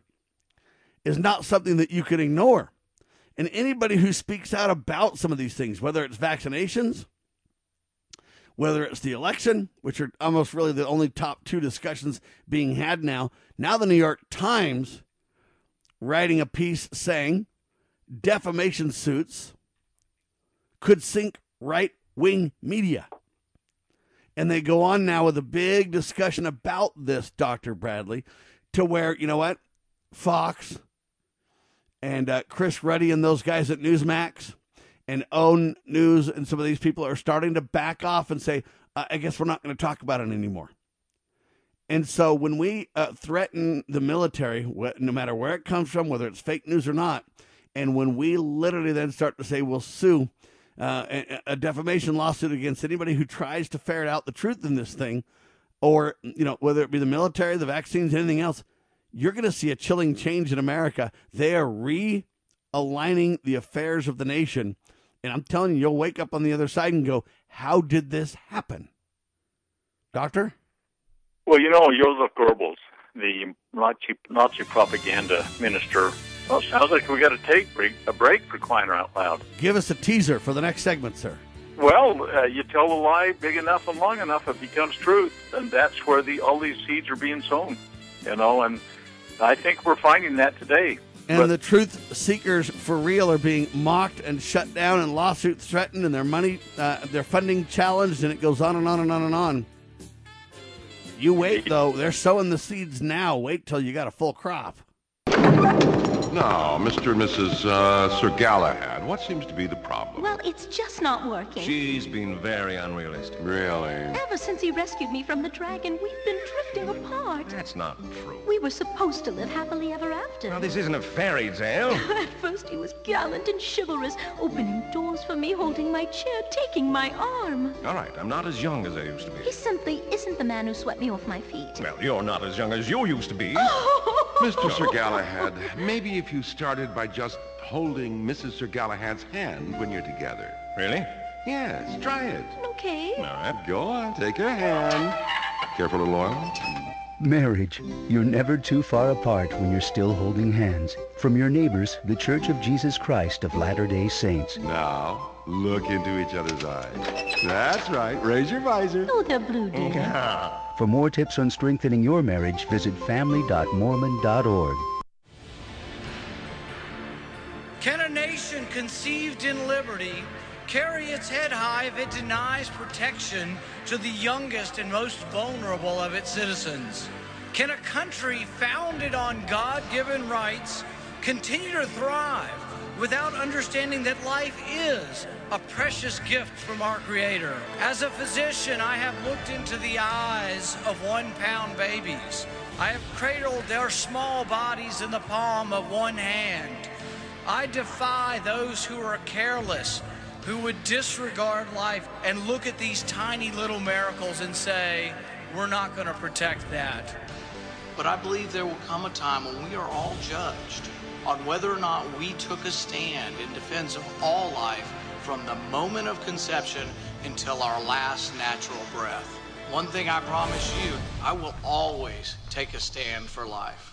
is not something that you can ignore. And anybody who speaks out about some of these things, whether it's vaccinations, whether it's the election, which are almost really the only top two discussions being had now. Now the New York Times writing a piece saying defamation suits could sink right-wing media. And they go on now with a big discussion about this, Doctor Bradley, to where, you know what, Fox and uh, Chris Ruddy and those guys at Newsmax and OWN News and some of these people are starting to back off and say, uh, I guess we're not going to talk about it anymore. And so when we uh, threaten the military, wh- no matter where it comes from, whether it's fake news or not, and when we literally then start to say we'll sue uh, a, a defamation lawsuit against anybody who tries to ferret out the truth in this thing, or, you know, whether it be the military, the vaccines, anything else, you're going to see a chilling change in America. They are realigning the affairs of the nation. And I'm telling you, you'll wake up on the other side and go, how did this happen? Doctor? Well, you know, Joseph Goebbels, the Nazi, Nazi propaganda minister, well, sounds like we got to take break, a break for crying out loud. Give us a teaser for the next segment, sir. Well, uh, you tell a lie big enough and long enough, it becomes truth. And that's where the all these seeds are being sown, you know, and I think we're finding that today. And but the truth seekers for real are being mocked and shut down and lawsuits threatened and their money, uh, their funding challenged, and it goes on and on and on and on. You wait, though. They're sowing the seeds now. Wait till you got a full crop. Now, Mister and Missus Uh, Sir Galahad, what seems to be the problem? Well, it's just not working. She's been very unrealistic. Really? Ever since he rescued me from the dragon, we've been drifting apart. That's not true. We were supposed to live happily ever after. Now, this isn't a fairy tale. At first he was gallant and chivalrous, opening doors for me, holding my chair, taking my arm. All right, I'm not as young as I used to be. He simply isn't the man who swept me off my feet. Well, you're not as young as you used to be. Mister Sir Galahad, maybe if you started by just holding Missus Sir Galahad's hand when you're together. Really? Yes, try it. Okay. All right, go on, take her hand. Careful, little oil. Marriage. You're never too far apart when you're still holding hands. From your neighbors, the Church of Jesus Christ of Latter-day Saints. Now, look into each other's eyes. That's right. Raise your visor. Oh, they're blue, dear. Yeah. For more tips on strengthening your marriage, visit family dot mormon dot org. Can a nation conceived in liberty carry its head high if it denies protection to the youngest and most vulnerable of its citizens? Can a country founded on God-given rights continue to thrive without understanding that life is a precious gift from our Creator? As a physician, I have looked into the eyes of one-pound babies. I have cradled their small bodies in the palm of one hand. I defy those who are careless, who would disregard life and look at these tiny little miracles and say, we're not going to protect that. But I believe there will come a time when we are all judged on whether or not we took a stand in defense of all life from the moment of conception until our last natural breath. One thing I promise you, I will always take a stand for life.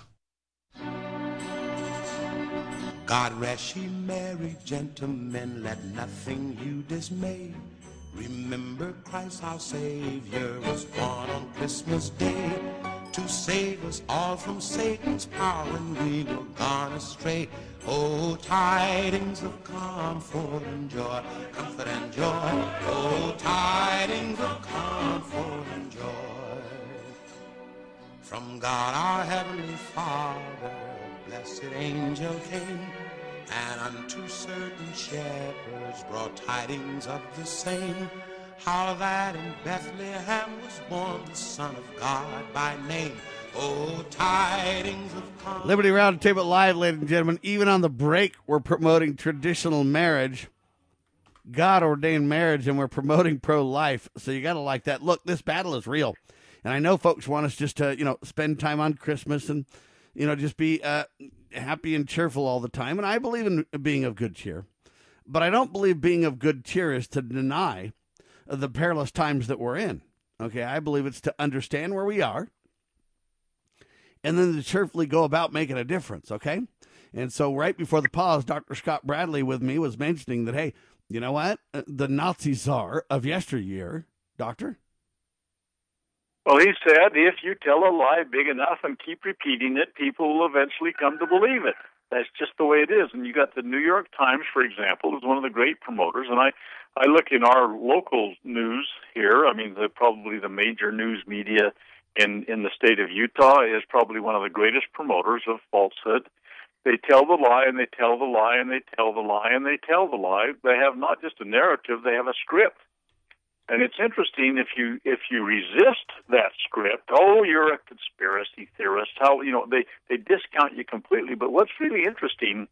God rest ye merry gentlemen, let nothing you dismay. Remember Christ our Savior was born on Christmas Day to save us all from Satan's power when we were gone astray. Oh, tidings of comfort and joy, comfort and joy. Oh, tidings of comfort and joy. From God our Heavenly Father, a blessed angel came, and unto certain shepherds brought tidings of the same, how that in Bethlehem was born the Son of God by name. Oh, tidings of comfort. Liberty Roundtable Live, ladies and gentlemen. Even on the break, we're promoting traditional marriage, God-ordained marriage, and we're promoting pro-life. So you got to like that. Look, this battle is real. And I know folks want us just to, you know, spend time on Christmas and, you know, just be uh, happy and cheerful all the time. And I believe in being of good cheer. But I don't believe being of good cheer is to deny the perilous times that we're in. Okay, I believe it's to understand where we are and then to cheerfully go about making a difference, okay? And so right before the pause, Doctor Scott Bradley with me was mentioning that, hey, you know what? The Nazi czar of yesteryear, Doctor? Well, he said, if you tell a lie big enough and keep repeating it, people will eventually come to believe it. That's just the way it is. And you got the New York Times, for example, is one of the great promoters. And I, I look in our local news here. I mean, the, probably the major news media in, in the state of Utah is probably one of the greatest promoters of falsehood. They tell the lie, and they tell the lie, and they tell the lie, and they tell the lie. They have not just a narrative, they have a script. And it's interesting if you if you resist that script, oh, you're a conspiracy theorist. How you know they, they discount you completely. But what's really interesting,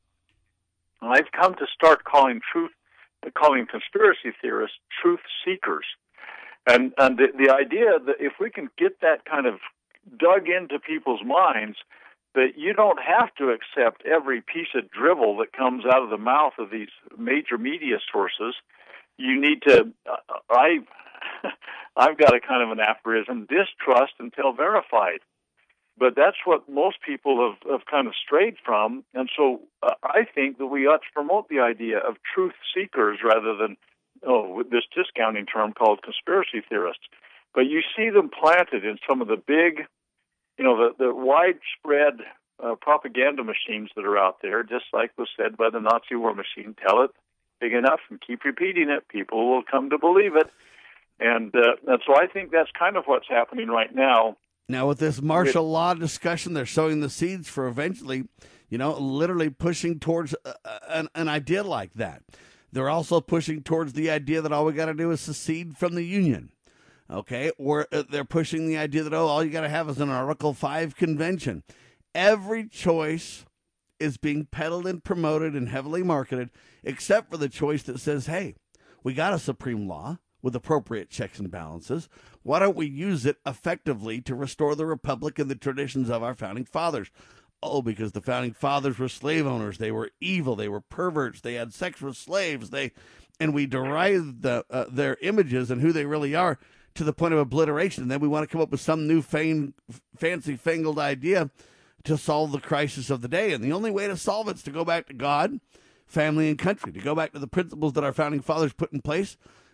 I've come to start calling truth, calling conspiracy theorists truth seekers, and and the, the idea that if we can get that kind of dug into people's minds, that you don't have to accept every piece of drivel that comes out of the mouth of these major media sources. You need to, uh, I, I've got a kind of an aphorism, distrust until verified. But that's what most people have, have kind of strayed from. And so uh, I think that we ought to promote the idea of truth seekers rather than, oh, this discounting term called conspiracy theorists. But you see them planted in some of the big, you know, the, the widespread uh, propaganda machines that are out there, just like was said by the Nazi war machine. Tell it big enough and keep repeating it, people will come to believe it. And, uh, and so I think that's kind of what's happening right now. Now, with this martial law discussion, they're sowing the seeds for eventually, you know, literally pushing towards a, an, an idea like that. They're also pushing towards the idea that all we got to do is secede from the Union, okay? Or they're pushing the idea that, oh, all you got to have is an Article five convention. Every choice is being peddled and promoted and heavily marketed, except for the choice that says, hey, we got a supreme law with appropriate checks and balances. Why don't we use it effectively to restore the republic and the traditions of our founding fathers? Oh, because the founding fathers were slave owners. They were evil. They were perverts. They had sex with slaves. They, and we derived the, uh, their images and who they really are to the point of obliteration. And then we want to come up with some new fan, fancy-fangled idea to solve the crisis of the day. And the only way to solve it is to go back to God, family, and country, to go back to the principles that our founding fathers put in place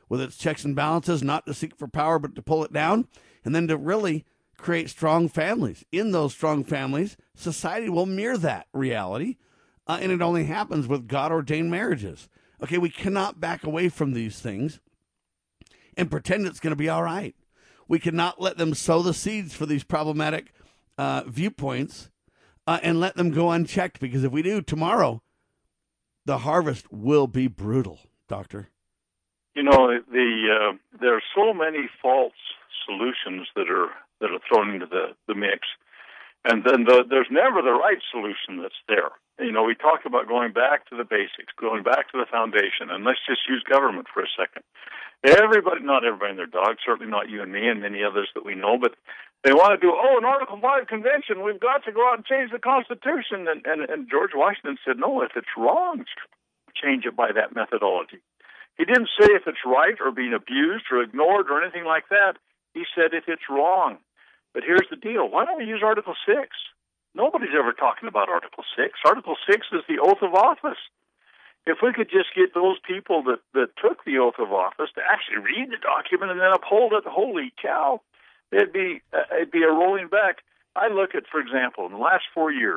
with its checks and balances, not to seek for power, but to pull it down, and then to really create strong families. In those strong families, society will mirror that reality, uh, and it only happens with God-ordained marriages. Okay, we cannot back away from these things and pretend it's going to be all right. We cannot let them sow the seeds for these problematic uh, viewpoints uh, and let them go unchecked, because if we do, tomorrow, the harvest will be brutal, Doctor. You know, the uh, there are so many false solutions that are that are thrown into the, the mix, and then the, there's never the right solution that's there. You know, we talk about going back to the basics, going back to the foundation, and let's just use government for a second. Everybody, not everybody and their dog, certainly not you and me and many others that we know, but they want to do, oh, an Article five convention, we've got to go out and change the Constitution. And, and, and George Washington said, no, if it's wrong, change it by that methodology. He didn't say if it's right or being abused or ignored or anything like that. He said if it's wrong. But here's the deal. Why don't we use Article six? Nobody's ever talking about Article six. Article six is the oath of office. If we could just get those people that, that took the oath of office to actually read the document and then uphold it, holy cow, it'd be, uh, it'd be a rolling back. I look at, for example, in the last four years,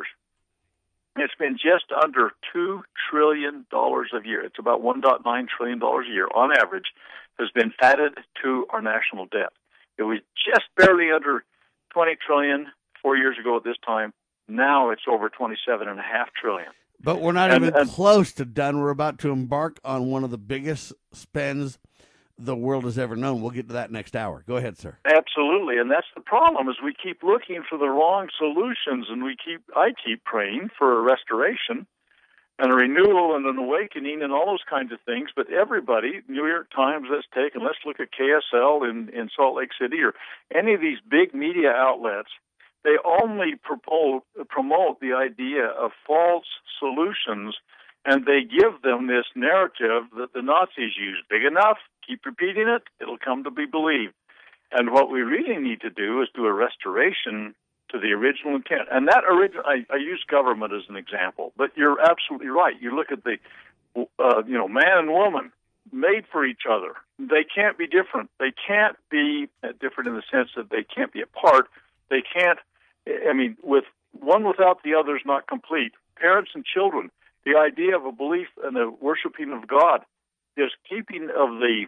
it's been just under two trillion dollars a year. It's about one point nine trillion dollars a year, on average, has been added to our national debt. It was just barely under twenty trillion dollars four years ago at this time. Now it's over twenty-seven point five trillion dollars. But we're not and, even and, close to done. We're about to embark on one of the biggest spends the world has ever known. We'll get to that next hour. Go ahead, sir. Absolutely, and that's the problem, is we keep looking for the wrong solutions, and we keep I keep praying for a restoration and a renewal and an awakening and all those kinds of things. But everybody, New York Times, let's take, and let's look at K S L in, in Salt Lake City or any of these big media outlets, they only promote, promote the idea of false solutions, and they give them this narrative that the Nazis used. Big enough, keep repeating it, it'll come to be believed. And what we really need to do is do a restoration to the original intent. And that original, I, I use government as an example, but you're absolutely right. You look at the, uh, you know, man and woman made for each other. They can't be different. They can't be different in the sense that they can't be apart. They can't, I mean, with one without the other is not complete. Parents and children, the idea of a belief and the worshiping of God, is keeping of the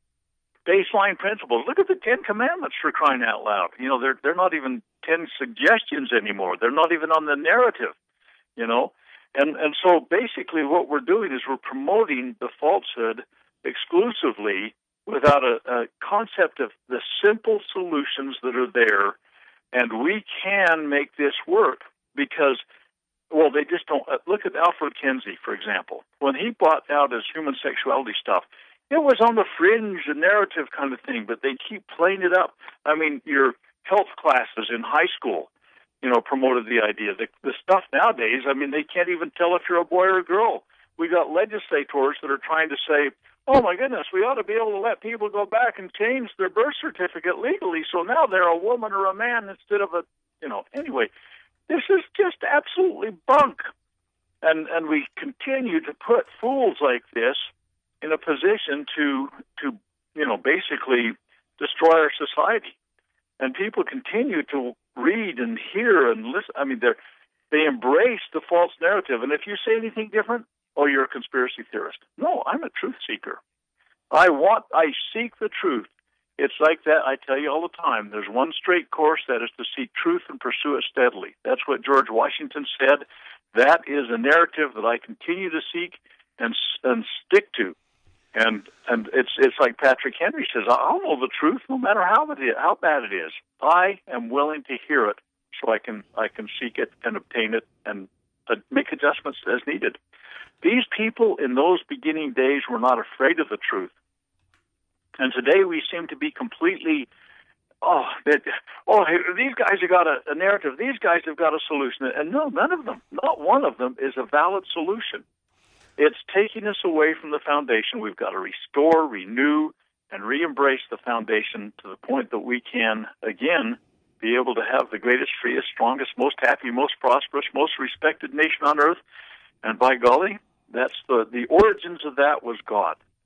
baseline principles. Look at the Ten Commandments, for crying out loud. You know, they're they're not even ten suggestions anymore. They're not even on the narrative, you know. And and so basically what we're doing is we're promoting the falsehood exclusively without a, a concept of the simple solutions that are there. And we can make this work because, well, they just don't. Uh, look at Alfred Kinsey, for example. When he brought out his human sexuality stuff, it was on the fringe, a narrative kind of thing, but they keep playing it up. I mean, your health classes in high school, you know, promoted the idea. The, the stuff nowadays, I mean, they can't even tell if you're a boy or a girl. We got legislators that are trying to say, oh, my goodness, we ought to be able to let people go back and change their birth certificate legally, so now they're a woman or a man instead of a, you know, anyway. This is just absolutely bunk. And and we continue to put fools like this in a position to, to you know, basically destroy our society. And people continue to read and hear and listen. I mean, they they embrace the false narrative. And if you say anything different, oh, you're a conspiracy theorist. No, I'm a truth seeker. I want, I seek the truth. It's like that, I tell you all the time. There's one straight course, that is to seek truth and pursue it steadily. That's what George Washington said. That is a narrative that I continue to seek and and stick to. And and it's it's like Patrick Henry says, I'll know the truth no matter how it is, how bad it is. I am willing to hear it so I can I can seek it and obtain it and uh, make adjustments as needed. These people in those beginning days were not afraid of the truth. And today we seem to be completely, oh, that, oh, these guys have got a, a narrative. These guys have got a solution. And no, none of them, not one of them is a valid solution. It's taking us away from the foundation. We've got to restore, renew, and re-embrace the foundation to the point that we can, again, be able to have the greatest, freest, strongest, most happy, most prosperous, most respected nation on earth. And by golly, that's the, the origins of that was God.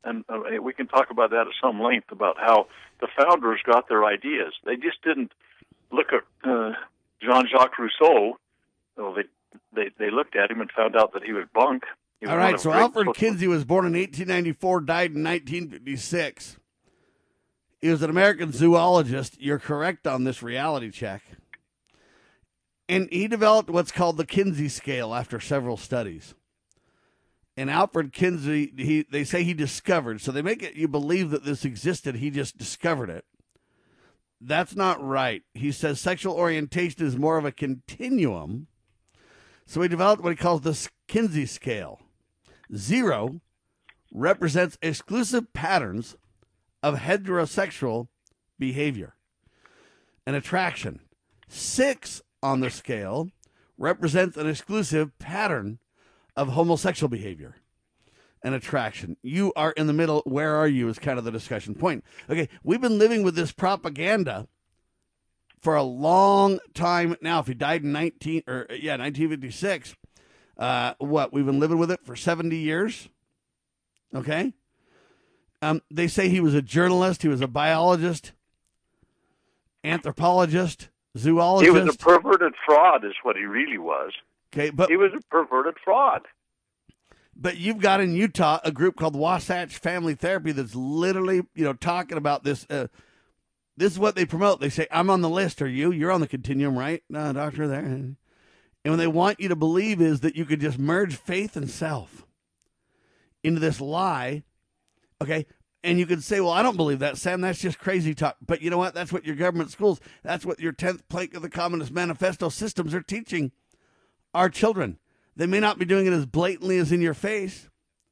and uh, we can talk about that at some length about how the founders got their ideas. They just didn't look at uh, Jean-Jacques Rousseau. Well, they, they they looked at him and found out that he was bunk. He was All right, so Alfred Kinsey was born in eighteen ninety-four, died in nineteen fifty-six. He was an American zoologist. You're correct on this reality check. And he developed what's called the Kinsey scale after several studies. And Alfred Kinsey, he they say he discovered, so they make it you believe that this existed, he just discovered it. That's not right. He says sexual orientation is more of a continuum. So he developed what he calls the Kinsey scale. Zero represents exclusive patterns of heterosexual behavior and attraction. Six on the scale represents an exclusive pattern of homosexual behavior and attraction. You are in the middle. Where are you is kind of the discussion point. Okay, we've been living with this propaganda for a long time now. If he died in nineteen or yeah nineteen fifty-six, uh, what we've been living with it for seventy years. Okay, um, they say he was a journalist. He was a biologist, anthropologist, zoologist. He was a perverted fraud, is what he really was. Okay, but he was a perverted fraud. But you've got in Utah a group called Wasatch Family Therapy that's literally, you know, talking about this. Uh, this is what they promote. They say, I'm on the list. Are you? You're on the continuum, right? No, doctor, there. And what they want you to believe is that you could just merge faith and self into this lie, okay? And you could say, well, I don't believe that, Sam. That's just crazy talk. But you know what? That's what your government schools, that's what your tenth plank of the Communist Manifesto systems are teaching our children. They may not be doing it as blatantly as in your face,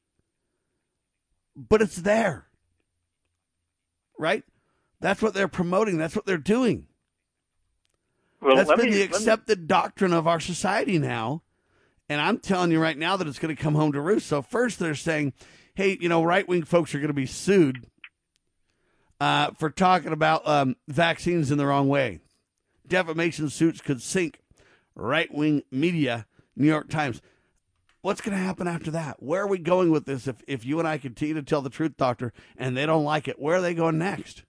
but it's there, right? That's what they're promoting. That's what they're doing. Well, That's been me, the accepted me... doctrine of our society now, and I'm telling you right now that it's going to come home to roost. So first they're saying, hey, you know, right-wing folks are going to be sued uh, for talking about um, vaccines in the wrong way. Defamation suits could sink right-wing media. New York Times. What's going to happen after that? Where are we going with this if, if you and I continue to tell the truth, doctor, and they don't like it? Where are they going next?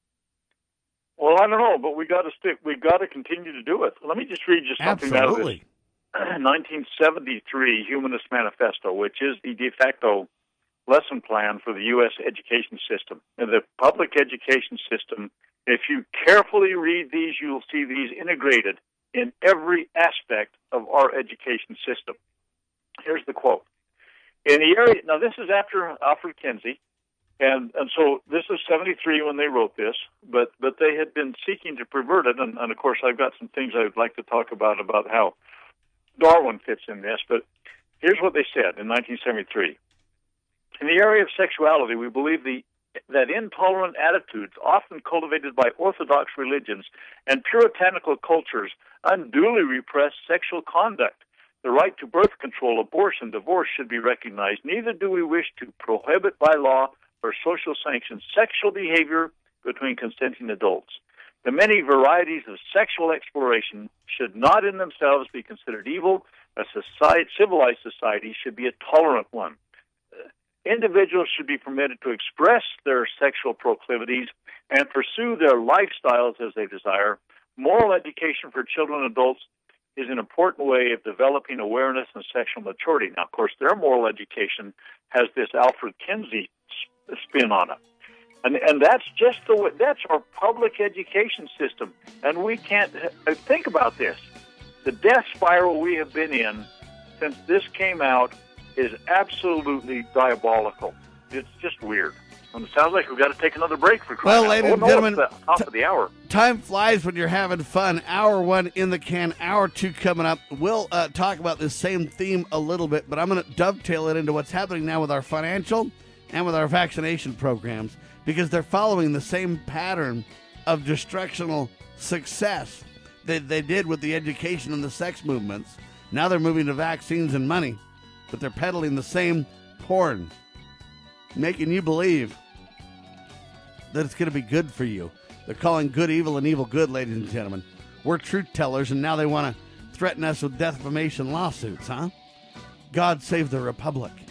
Well, I don't know, but we got to stick. We got to continue to do it. Let me just read you something Absolutely. out of this nineteen seventy-three Humanist Manifesto, which is the de facto lesson plan for the U S education system. And the public education system, if you carefully read these, you'll see these integrated in every aspect of our education system. Here's the quote. In the area, now this is after Alfred Kinsey, and, and so this is seventy-three when they wrote this, but, but they had been seeking to pervert it, and, and of course I've got some things I would like to talk about, about how Darwin fits in this, but here's what they said in nineteen seventy-three. In the area of sexuality, we believe the that intolerant attitudes often cultivated by orthodox religions and puritanical cultures unduly repress sexual conduct. The right to birth control, abortion, divorce should be recognized. Neither do we wish to prohibit by law or social sanctions sexual behavior between consenting adults. The many varieties of sexual exploration should not in themselves be considered evil. A society, civilized society should be a tolerant one. Individuals should be permitted to express their sexual proclivities and pursue their lifestyles as they desire. Moral education for children and adults is an important way of developing awareness and sexual maturity. Now, of course, their moral education has this Alfred Kinsey spin on it. And and that's just the way, that's our public education system. And we can't think about this. The death spiral we have been in since this came out is absolutely diabolical. It's just weird. And it sounds like we've got to take another break for crying Well, ladies out. and Oh, no, gentlemen, it's the top of the hour. Time flies when you're having fun. Hour one in the can, hour two coming up. We'll uh, talk about this same theme a little bit, but I'm going to dovetail it into what's happening now with our financial and with our vaccination programs, because they're following the same pattern of destructional success that they did with the education and the sex movements. Now they're moving to vaccines and money, but they're peddling the same porn, making you believe that it's going to be good for you. They're calling good evil and evil good, ladies and gentlemen. We're truth tellers, and now they want to threaten us with defamation lawsuits, huh? God save the Republic.